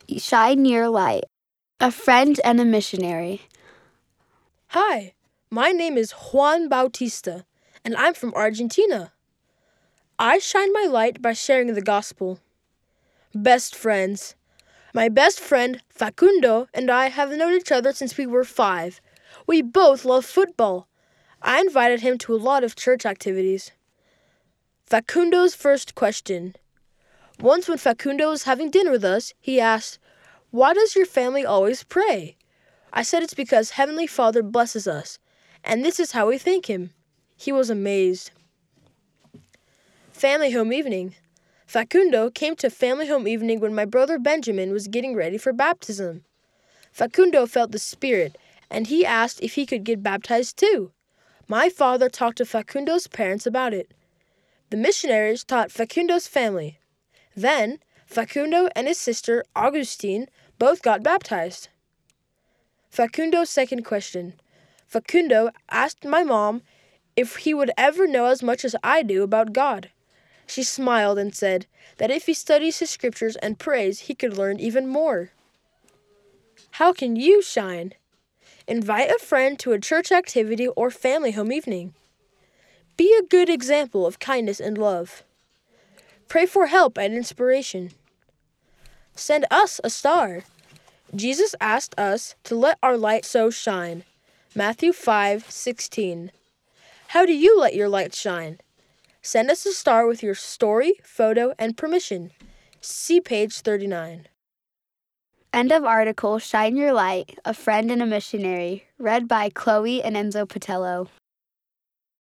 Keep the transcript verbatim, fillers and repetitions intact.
Shine Your Light, a friend and a missionary. Hi, my name is Juan Bautista, and I'm from Argentina. I shine my light by sharing the gospel. Best friends. My best friend, Facundo, and I have known each other since we were five. We both love football. I invited him to a lot of church activities. Facundo's first question. Once when Facundo was having dinner with us, he asked, "Why does your family always pray?" I said it's because Heavenly Father blesses us, and this is how we thank Him. He was amazed. Family home evening. Facundo came to family home evening when my brother Benjamin was getting ready for baptism. Facundo felt the Spirit, and he asked if he could get baptized too. My father talked to Facundo's parents about it. The missionaries taught Facundo's family. Then, Facundo and his sister, Augustine, both got baptized. Facundo's second question. Facundo asked my mom if he would ever know as much as I do about God. She smiled and said that if he studies his scriptures and prays, he could learn even more. How can you shine? Invite a friend to a church activity or family home evening. Be a good example of kindness and love. Pray for help and inspiration. Send us a star. Jesus asked us to let our light so shine. Matthew five sixteen. How do you let your light shine? Send us a star with your story, photo, and permission. See page thirty-nine. End of article, Shine Your Light, a friend and a missionary. Read by Chloe and Enzo Patello.